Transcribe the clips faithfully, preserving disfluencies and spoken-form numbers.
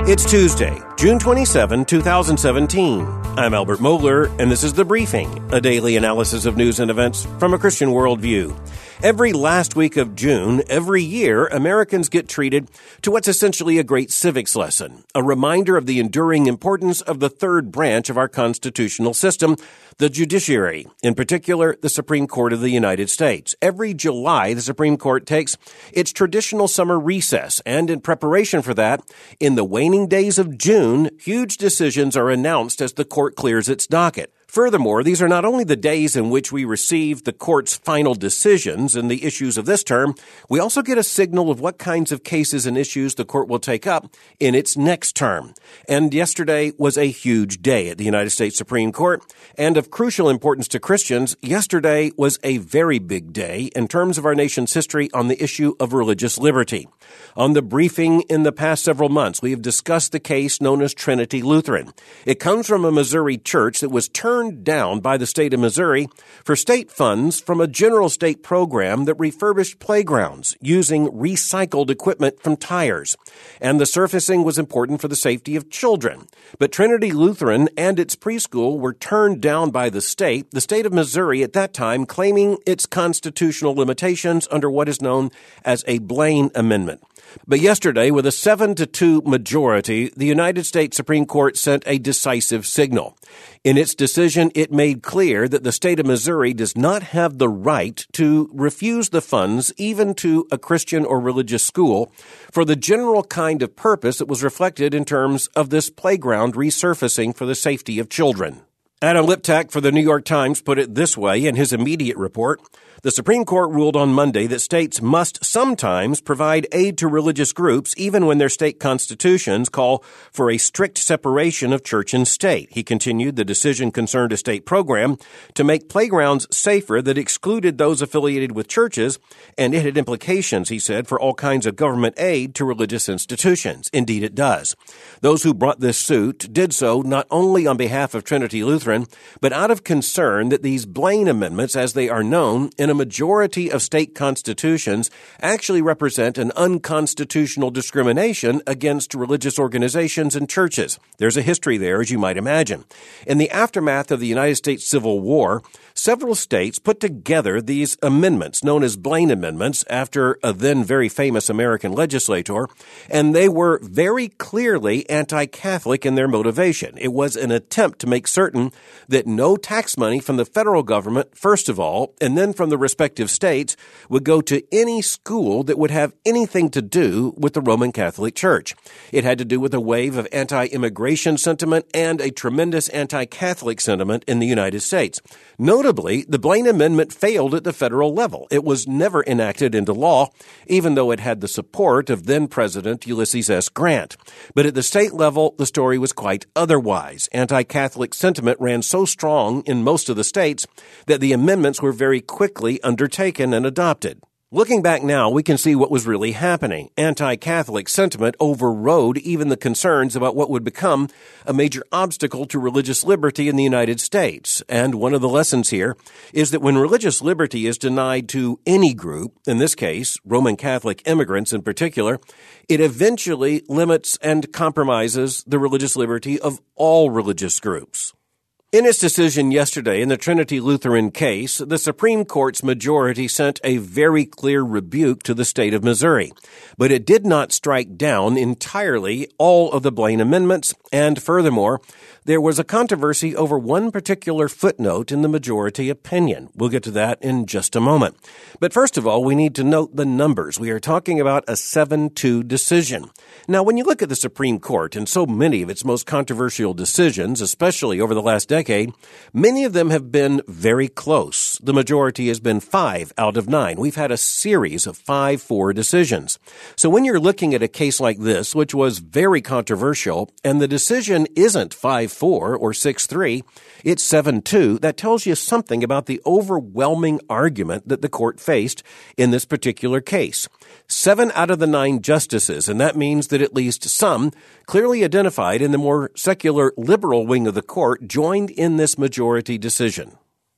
It's Tuesday, June twenty-seventh, twenty seventeen. I'm Albert Mohler, and this is The Briefing, a daily analysis of news and events from a Christian worldview. Every last week of June, every year, Americans get treated to what's essentially a great civics lesson, a reminder of the enduring importance of the third branch of our constitutional system, the judiciary, in particular, the Supreme Court of the United States. Every July, the Supreme Court takes its traditional summer recess, and in preparation for that, in the waning days of June, huge decisions are announced as the court clears its docket. Furthermore, these are not only the days in which we receive the court's final decisions in the issues of this term, we also get a signal of what kinds of cases and issues the court will take up in its next term. And yesterday was a huge day at the United States Supreme Court, and of crucial importance to Christians, yesterday was a very big day in terms of our nation's history on the issue of religious liberty. On The Briefing in the past several months, we have discussed the case known as Trinity Lutheran. It comes from a Missouri church that was turned down by the state of Missouri for state funds from a general state program that refurbished playgrounds using recycled equipment from tires. And the surfacing was important for the safety of children. But Trinity Lutheran and its preschool were turned down by the state, the state of Missouri at that time claiming its constitutional limitations under what is known as a Blaine Amendment. But yesterday, with a seven to two majority, the United States Supreme Court sent a decisive signal. In its decision, it made clear that the state of Missouri does not have the right to refuse the funds even to a Christian or religious school for the general kind of purpose that was reflected in terms of this playground resurfacing for the safety of children. Adam Liptak for the New York Times put it this way in his immediate report. The Supreme Court ruled on Monday that states must sometimes provide aid to religious groups even when their state constitutions call for a strict separation of church and state. He continued, the decision concerned a state program to make playgrounds safer that excluded those affiliated with churches, and it had implications, he said, for all kinds of government aid to religious institutions. Indeed, it does. Those who brought this suit did so not only on behalf of Trinity Lutheran, but out of concern that these Blaine Amendments, as they are known, in a majority of state constitutions actually represent an unconstitutional discrimination against religious organizations and churches. There's a history there, as you might imagine. In the aftermath of the United States Civil War, several states put together these amendments, known as Blaine Amendments, after a then very famous American legislator, and they were very clearly anti-Catholic in their motivation. It was an attempt to make certain that no tax money from the federal government, first of all, and then from the respective states, would go to any school that would have anything to do with the Roman Catholic Church. It had to do with a wave of anti-immigration sentiment and a tremendous anti-Catholic sentiment in the United States. Notably, the Blaine Amendment failed at the federal level. It was never enacted into law, even though it had the support of then-President Ulysses S. Grant. But at the state level, the story was quite otherwise. Anti-Catholic sentiment ran so strong in most of the states that the amendments were very quickly undertaken and adopted. Looking back now, we can see what was really happening. Anti-Catholic sentiment overrode even the concerns about what would become a major obstacle to religious liberty in the United States. And one of the lessons here is that when religious liberty is denied to any group, in this case, Roman Catholic immigrants in particular, it eventually limits and compromises the religious liberty of all religious groups. In its decision yesterday in the Trinity Lutheran case, the Supreme Court's majority sent a very clear rebuke to the state of Missouri, but it did not strike down entirely all of the Blaine Amendments, and furthermore, there was a controversy over one particular footnote in the majority opinion. We'll get to that in just a moment. But first of all, we need to note the numbers. We are talking about a seven two decision. Now, when you look at the Supreme Court and so many of its most controversial decisions, especially over the last decade, many of them have been very close. The majority has been five out of nine. We've had a series of five four decisions. So when you're looking at a case like this, which was very controversial, and the decision isn't five four or six three, it's seven two, that tells you something about the overwhelming argument that the court faced in this particular case. Seven out of the nine justices, and that means that at least some, clearly identified in the more secular liberal wing of the court, joined in this majority decision.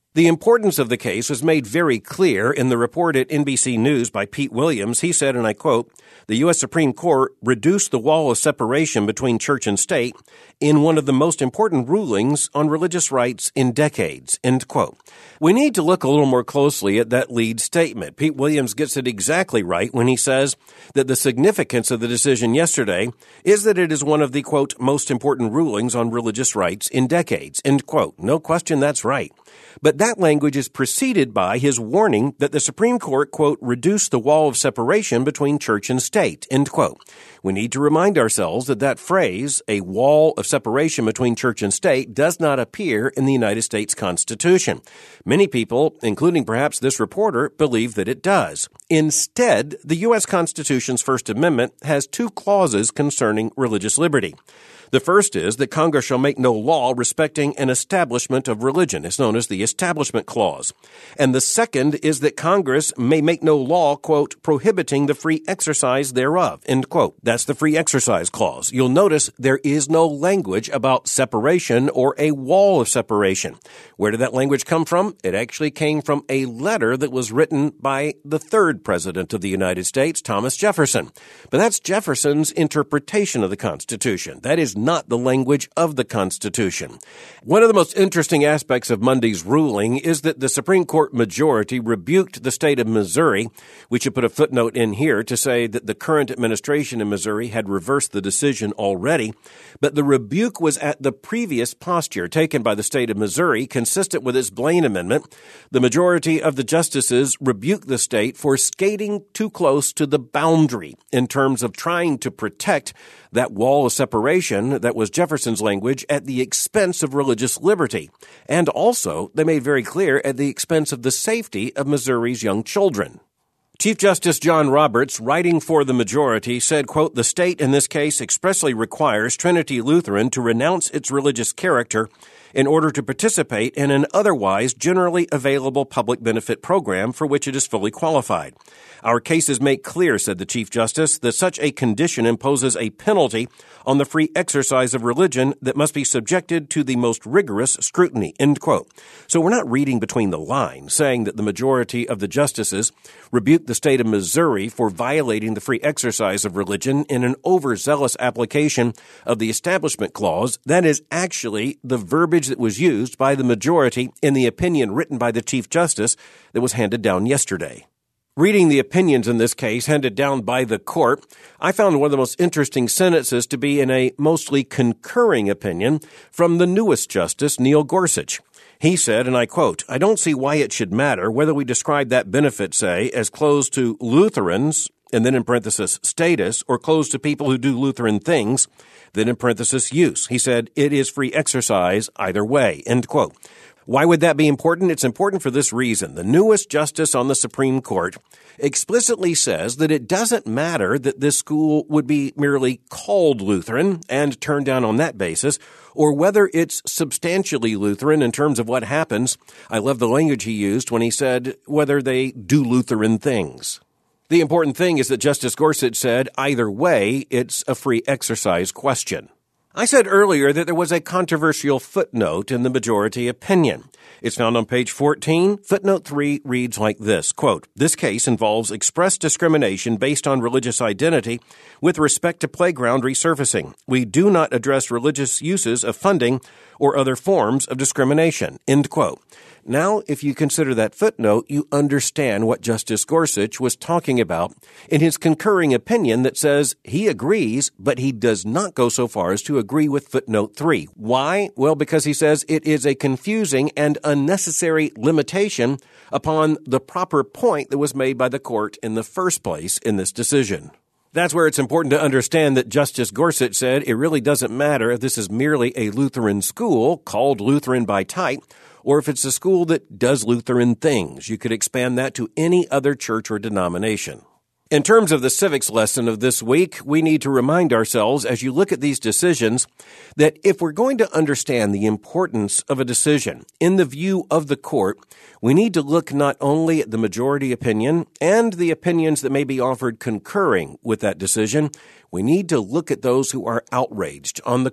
The importance of the case was made very clear in the report at N B C News by Pete Williams. He said, and I quote, "The U S Supreme Court reduced the wall of separation between church and state in one of the most important rulings on religious rights in decades," end quote. We need to look a little more closely at that lead statement. Pete Williams gets it exactly right when he says that the significance of the decision yesterday is that it is one of the, quote, most important rulings on religious rights in decades, end quote. No question that's right. But that language is preceded by his warning that the Supreme Court, quote, reduced the wall of separation between church and state, end quote. We need to remind ourselves that that phrase, a wall of separation between church and state, does not appear in the United States Constitution. Many people, including perhaps this reporter, believe that it does. Instead, the U S Constitution's First Amendment has two clauses concerning religious liberty. The first is that Congress shall make no law respecting an establishment of religion. It's known as the Establishment Clause. And the second is that Congress may make no law, quote, prohibiting the free exercise thereof, end quote. That's the Free Exercise Clause. You'll notice there is no language about separation or a wall of separation. Where did that language come from? It actually came from a letter that was written by the third president of the United States, Thomas Jefferson. But that's Jefferson's interpretation of the Constitution. That is not the language of the Constitution. One of the most interesting aspects of Monday's ruling is that the Supreme Court majority rebuked the state of Missouri. We should put a footnote in here to say that the current administration in Missouri had reversed the decision already, but the rebuke was at the previous posture taken by the state of Missouri, consistent with its Blaine Amendment. The majority of the justices rebuked the state for skating too close to the boundary in terms of trying to protect that wall of separation that was Jefferson's language at the expense of religious liberty. And also, they made very clear, at the expense of the safety of Missouri's young children. Chief Justice John Roberts, writing for the majority, said, quote, "The state in this case expressly requires Trinity Lutheran to renounce its religious character in order to participate in an otherwise generally available public benefit program for which it is fully qualified. Our cases make clear," said the Chief Justice, "that such a condition imposes a penalty on the free exercise of religion that must be subjected to the most rigorous scrutiny," end quote. So we're not reading between the lines, saying that the majority of the justices rebuked the state of Missouri for violating the free exercise of religion in an overzealous application of the Establishment Clause. That is actually the verbiage that was used by the majority in the opinion written by the Chief Justice that was handed down yesterday. Reading the opinions in this case handed down by the court, I found one of the most interesting sentences to be in a mostly concurring opinion from the newest justice, Neil Gorsuch. He said, and I quote, "I don't see why it should matter whether we describe that benefit, say, as closed to Lutherans, and then in parenthesis, status, or closed to people who do Lutheran things, then in parenthesis, use." He said, "It is free exercise either way," end quote. Why would that be important? It's important for this reason. The newest justice on the Supreme Court explicitly says that it doesn't matter that this school would be merely called Lutheran and turned down on that basis, or whether it's substantially Lutheran in terms of what happens. I love the language he used when he said whether they do Lutheran things. The important thing is that Justice Gorsuch said, either way, it's a free exercise question. I said earlier that there was a controversial footnote in the majority opinion. It's found on page fourteen. Footnote three reads like this, quote, "This case involves express discrimination based on religious identity with respect to playground resurfacing. We do not address religious uses of funding or other forms of discrimination," end quote. Now, if you consider that footnote, you understand what Justice Gorsuch was talking about in his concurring opinion that says he agrees, but he does not go so far as to agree with footnote three. Why? Well, because he says it is a confusing and unnecessary limitation upon the proper point that was made by the court in the first place in this decision. That's where it's important to understand that Justice Gorsuch said it really doesn't matter if this is merely a Lutheran school called Lutheran by type, or if it's a school that does Lutheran things. You could expand that to any other church or denomination. In terms of the civics lesson of this week, we need to remind ourselves as you look at these decisions that if we're going to understand the importance of a decision in the view of the court, we need to look not only at the majority opinion and the opinions that may be offered concurring with that decision, we need to look at those who are outraged on the court.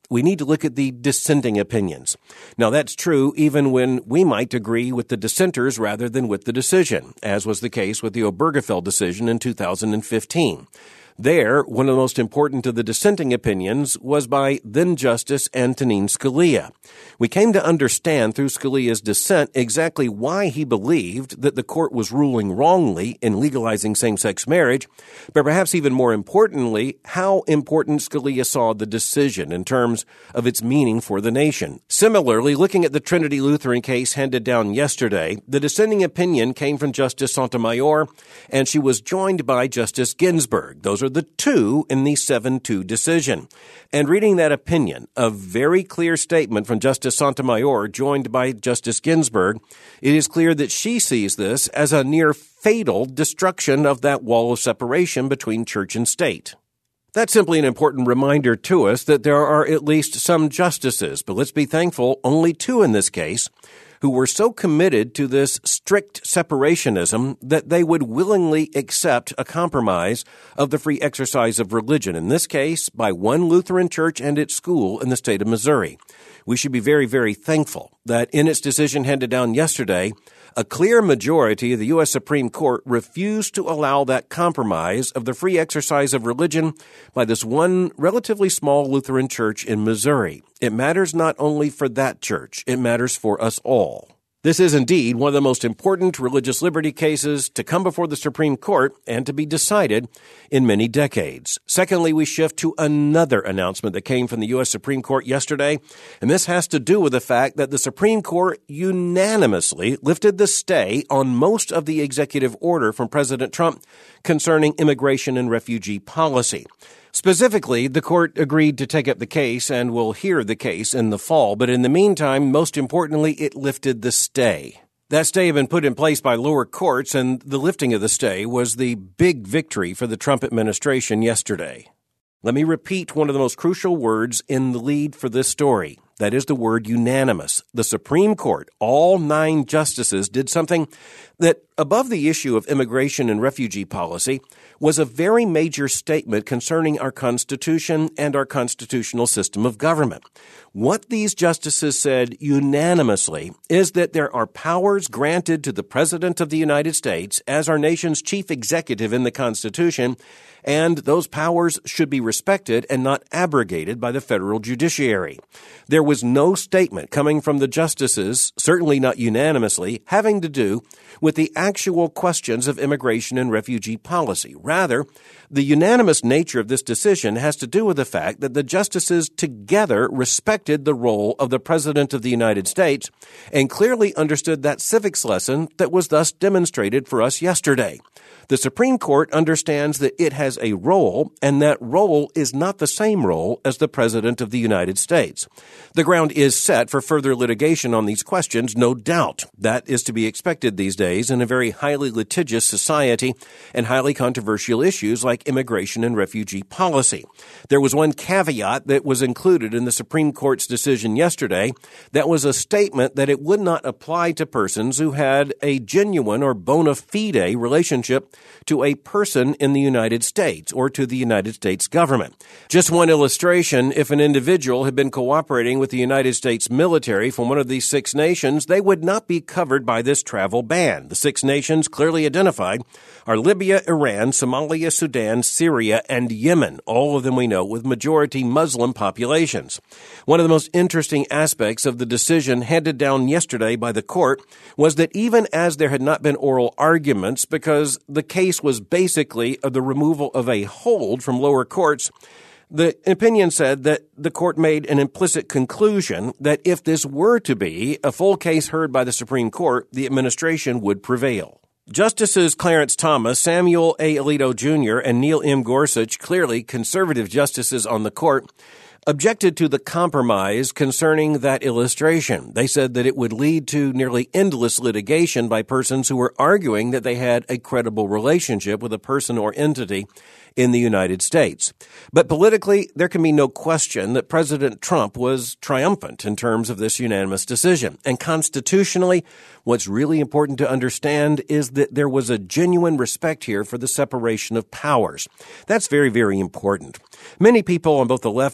we need to look at the dissenting opinions. Now, that's true even when we might agree with the dissenters rather than with the decision, as was the case with the Obergefell decision in two thousand fifteen. There, one of the most important of the dissenting opinions was by then-Justice Antonin Scalia. We came to understand through Scalia's dissent exactly why he believed that the court was ruling wrongly in legalizing same-sex marriage, but perhaps even more importantly, how important Scalia saw the decision in terms of its meaning for the nation. Similarly, looking at the Trinity Lutheran case handed down yesterday, the dissenting opinion came from Justice Sotomayor, and she was joined by Justice Ginsburg. Those are the two in the seven two decision. And reading that opinion, a very clear statement from Justice Sotomayor, joined by Justice Ginsburg, it is clear that she sees this as a near fatal destruction of that wall of separation between church and state. That's simply an important reminder to us that there are at least some justices, but let's be thankful, only two in this case, who were so committed to this strict separationism that they would willingly accept a compromise of the free exercise of religion, in this case, by one Lutheran church and its school in the state of Missouri. We should be very, very thankful that in its decision handed down yesterday, a clear majority of the U S Supreme Court refused to allow that compromise of the free exercise of religion by this one relatively small Lutheran church in Missouri. It matters not only for that church, it matters for us all. This is indeed one of the most important religious liberty cases to come before the Supreme Court and to be decided in many decades. Secondly, we shift to another announcement that came from the U S Supreme Court yesterday, and this has to do with the fact that the Supreme Court unanimously lifted the stay on most of the executive order from President Trump concerning immigration and refugee policy. Specifically, the court agreed to take up the case and will hear the case in the fall, but in the meantime, most importantly, it lifted the stay. That stay had been put in place by lower courts, and the lifting of the stay was the big victory for the Trump administration yesterday. Let me repeat one of the most crucial words in the lead for this story. That is the word unanimous. The Supreme Court, all nine justices, did something that, above the issue of immigration and refugee policy, was a very major statement concerning our Constitution and our constitutional system of government. What these justices said unanimously is that there are powers granted to the President of the United States as our nation's chief executive in the Constitution, and those powers should be respected and not abrogated by the federal judiciary. There was no statement coming from the justices, certainly not unanimously, having to do with the actual questions of immigration and refugee policy. Rather, the unanimous nature of this decision has to do with the fact that the justices together respected the role of the President of the United States and clearly understood that civics lesson that was thus demonstrated for us yesterday. The Supreme Court understands that it has a role, and that role is not the same role as the President of the United States. The ground is set for further litigation on these questions, no doubt. That is to be expected these days in a very highly litigious society and highly controversial issues like immigration and refugee policy. There was one caveat that was included in the Supreme Court's decision yesterday. That was a statement that it would not apply to persons who had a genuine or bona fide relationship to a person in the United States or to the United States government. Just one illustration, if an individual had been cooperating with the United States military from one of these six nations, they would not be covered by this travel ban. The six nations clearly identified are Libya, Iran, Somalia, Sudan, Syria, and Yemen, all of them we know with majority Muslim populations. One of the most interesting aspects of the decision handed down yesterday by the court was that even as there had not been oral arguments, because the case was basically the removal of a hold from lower courts, the opinion said that the court made an implicit conclusion that if this were to be a full case heard by the Supreme Court, the administration would prevail. Justices Clarence Thomas, Samuel A. Alito Junior, and Neil M. Gorsuch, clearly conservative justices on the court, objected to the compromise concerning that illustration. They said that it would lead to nearly endless litigation by persons who were arguing that they had a credible relationship with a person or entity in the United States. But politically, there can be no question that President Trump was triumphant in terms of this unanimous decision. And constitutionally, what's really important to understand is that there was a genuine respect here for the separation of powers. That's very, very important. Many people on both the left and the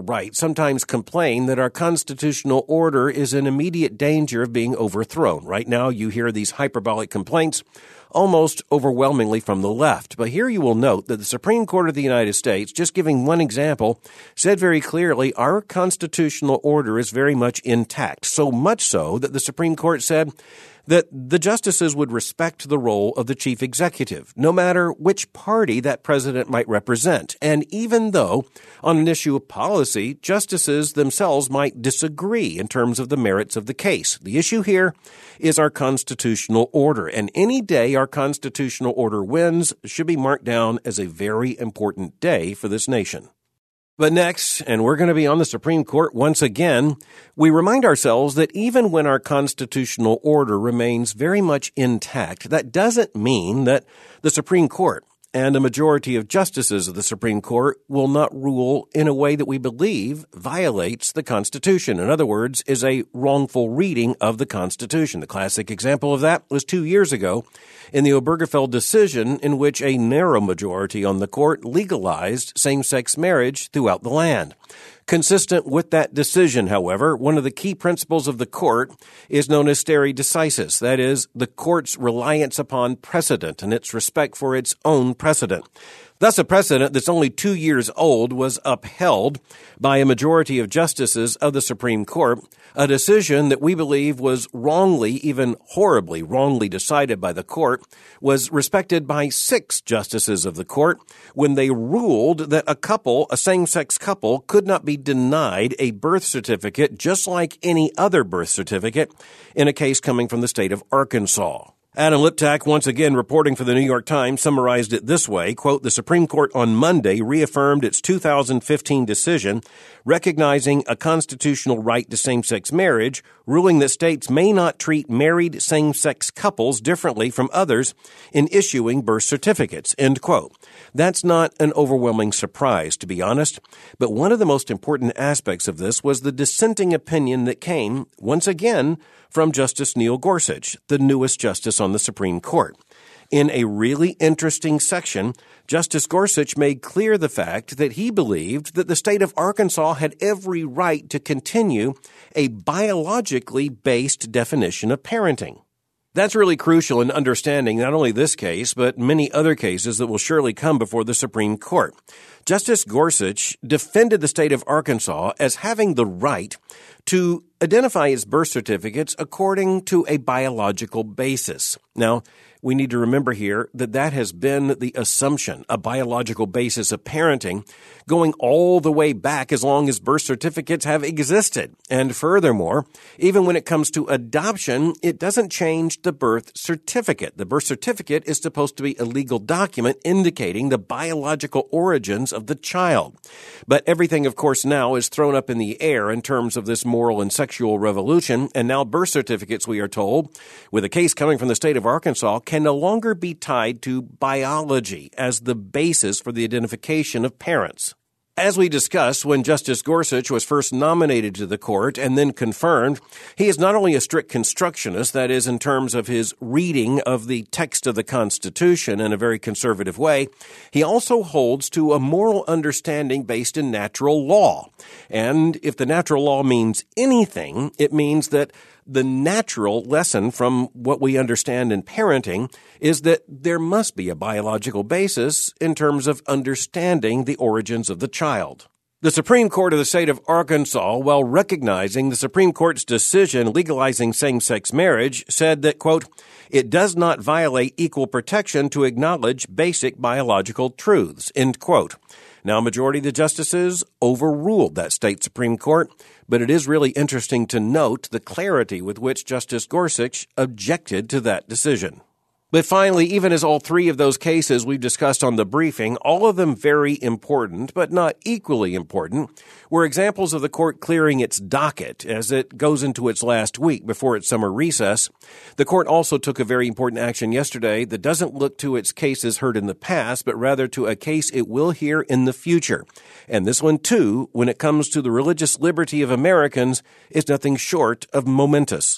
right sometimes complain that our constitutional order is in immediate danger of being overthrown. Right now, you hear these hyperbolic complaints almost overwhelmingly from the left. But here you will note that the Supreme Court of the United States, just giving one example, said very clearly our constitutional order is very much intact, so much so that the Supreme Court said that the justices would respect the role of the chief executive, no matter which party that president might represent. And even though, on an issue of policy, justices themselves might disagree in terms of the merits of the case. The issue here is our constitutional order, and any day our constitutional order wins should be marked down as a very important day for this nation. But next, and we're going to be on the Supreme Court once again, we remind ourselves that even when our constitutional order remains very much intact, that doesn't mean that the Supreme Court and a majority of justices of the Supreme Court will not rule in a way that we believe violates the Constitution. In other words, is a wrongful reading of the Constitution. The classic example of that was two years ago in the Obergefell decision, in which a narrow majority on the court legalized same-sex marriage throughout the land. Consistent with that decision, however, one of the key principles of the court is known as stare decisis. That is, the court's reliance upon precedent and its respect for its own precedent. Thus, a precedent that's only two years old was upheld by a majority of justices of the Supreme Court, a decision that we believe was wrongly, even horribly wrongly decided by the court, was respected by six justices of the court when they ruled that a couple, a same-sex couple, could not be denied a birth certificate just like any other birth certificate in a case coming from the state of Arkansas. Adam Liptak, once again reporting for the New York Times, summarized it this way, quote, "The Supreme Court on Monday reaffirmed its two thousand fifteen decision recognizing a constitutional right to same-sex marriage, ruling that states may not treat married same-sex couples differently from others in issuing birth certificates," end quote. That's not an overwhelming surprise, to be honest, but one of the most important aspects of this was the dissenting opinion that came, once again, from Justice Neil Gorsuch, the newest justice on the Supreme Court. In a really interesting section, Justice Gorsuch made clear the fact that he believed that the state of Arkansas had every right to continue a biologically based definition of parenting. That's really crucial in understanding not only this case, but many other cases that will surely come before the Supreme Court. Justice Gorsuch defended the state of Arkansas as having the right to identify its birth certificates according to a biological basis. Now, we need to remember here that that has been the assumption, a biological basis of parenting, going all the way back as long as birth certificates have existed. And furthermore, even when it comes to adoption, it doesn't change the birth certificate. The birth certificate is supposed to be a legal document indicating the biological origins of the child. But everything, of course, now is thrown up in the air in terms of this moral and sexual revolution, and now birth certificates, we are told, with a case coming from the state of Arkansas, can no longer be tied to biology as the basis for the identification of parents. As we discussed when Justice Gorsuch was first nominated to the court and then confirmed, he is not only a strict constructionist, that is, in terms of his reading of the text of the Constitution in a very conservative way, he also holds to a moral understanding based in natural law. And if the natural law means anything, it means that the natural lesson from what we understand in parenting is that there must be a biological basis in terms of understanding the origins of the child. The Supreme Court of the state of Arkansas, while recognizing the Supreme Court's decision legalizing same-sex marriage, said that, quote, "It does not violate equal protection to acknowledge basic biological truths," end quote. Now, a majority of the justices overruled that state Supreme Court, but it is really interesting to note the clarity with which Justice Gorsuch objected to that decision. But finally, even as all three of those cases we've discussed on the briefing, all of them very important, but not equally important, were examples of the court clearing its docket as it goes into its last week before its summer recess. The court also took a very important action yesterday that doesn't look to its cases heard in the past, but rather to a case it will hear in the future. And this one, too, when it comes to the religious liberty of Americans, is nothing short of momentous.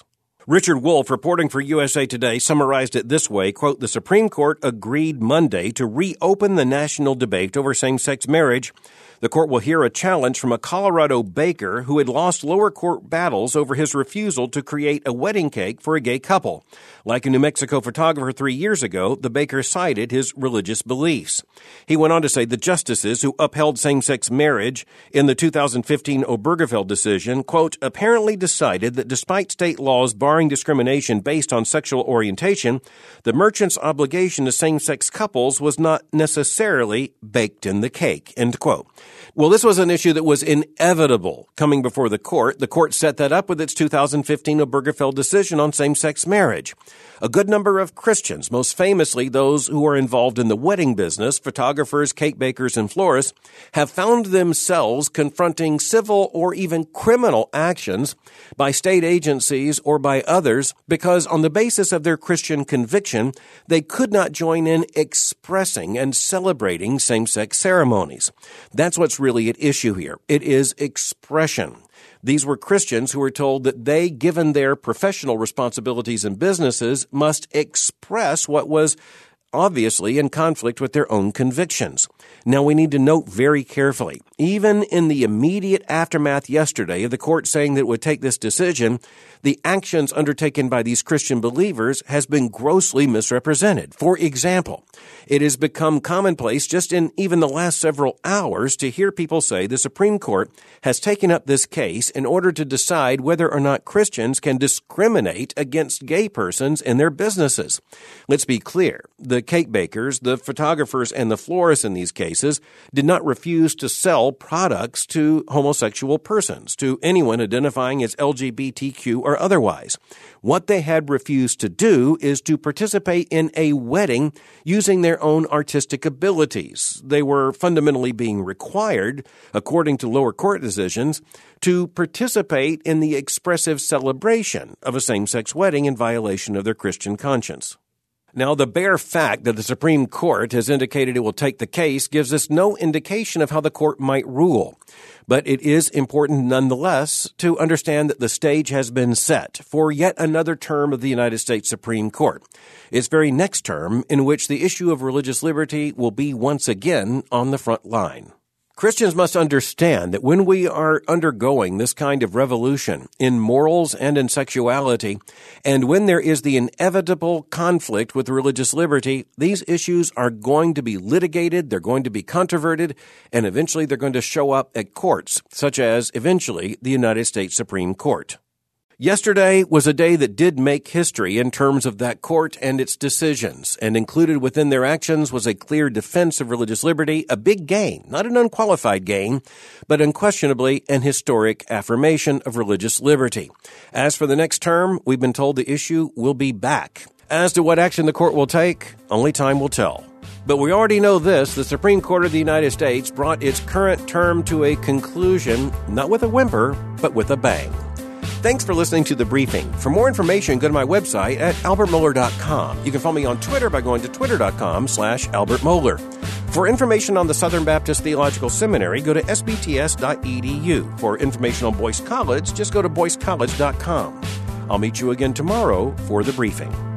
Richard Wolff, reporting for U S A Today, summarized it this way, quote, "The Supreme Court agreed Monday to reopen the national debate over same-sex marriage. The court will hear a challenge from a Colorado baker who had lost lower court battles over his refusal to create a wedding cake for a gay couple. Like a New Mexico photographer three years ago, the baker cited his religious beliefs." He went on to say the justices who upheld same-sex marriage in the two thousand fifteen Obergefell decision, quote, "apparently decided that despite state laws barring discrimination based on sexual orientation, the merchant's obligation to same-sex couples was not necessarily baked in the cake," end quote. Well, this was an issue that was inevitable coming before the court. The court set that up with its two thousand fifteen Obergefell decision on same-sex marriage. A good number of Christians, most famously those who are involved in the wedding business, photographers, cake bakers, and florists, have found themselves confronting civil or even criminal actions by state agencies or by others because on the basis of their Christian conviction, they could not join in expressing and celebrating same-sex ceremonies. That's what's really at issue here. It is expression. These were Christians who were told that they, given their professional responsibilities in businesses, must express what was obviously in conflict with their own convictions. Now, we need to note very carefully, even in the immediate aftermath yesterday of the court saying that it would take this decision, the actions undertaken by these Christian believers has been grossly misrepresented. For example, it has become commonplace just in even the last several hours to hear people say the Supreme Court has taken up this case in order to decide whether or not Christians can discriminate against gay persons in their businesses. Let's be clear. The cake bakers, the photographers, and the florists in these cases did not refuse to sell products to homosexual persons, to anyone identifying as L G B T Q or otherwise. What they had refused to do is to participate in a wedding using their own artistic abilities. They were fundamentally being required, according to lower court decisions, to participate in the expressive celebration of a same-sex wedding in violation of their Christian conscience. Now, the bare fact that the Supreme Court has indicated it will take the case gives us no indication of how the court might rule. But it is important nonetheless to understand that the stage has been set for yet another term of the United States Supreme Court. Its very next term in which the issue of religious liberty will be once again on the front line. Christians must understand that when we are undergoing this kind of revolution in morals and in sexuality, and when there is the inevitable conflict with religious liberty, these issues are going to be litigated, they're going to be controverted, and eventually they're going to show up at courts, such as eventually the United States Supreme Court. Yesterday was a day that did make history in terms of that court and its decisions, and included within their actions was a clear defense of religious liberty, a big gain, not an unqualified gain, but unquestionably an historic affirmation of religious liberty. As for the next term, we've been told the issue will be back. As to what action the court will take, only time will tell. But we already know this, the Supreme Court of the United States brought its current term to a conclusion, not with a whimper, but with a bang. Thanks for listening to The Briefing. For more information, go to my website at albert mohler dot com. You can follow me on Twitter by going to twitter.com slash Albert Mohler. For information on the Southern Baptist Theological Seminary, go to s b t s dot e d u. For information on Boyce College, just go to boyce college dot com. I'll meet you again tomorrow for The Briefing.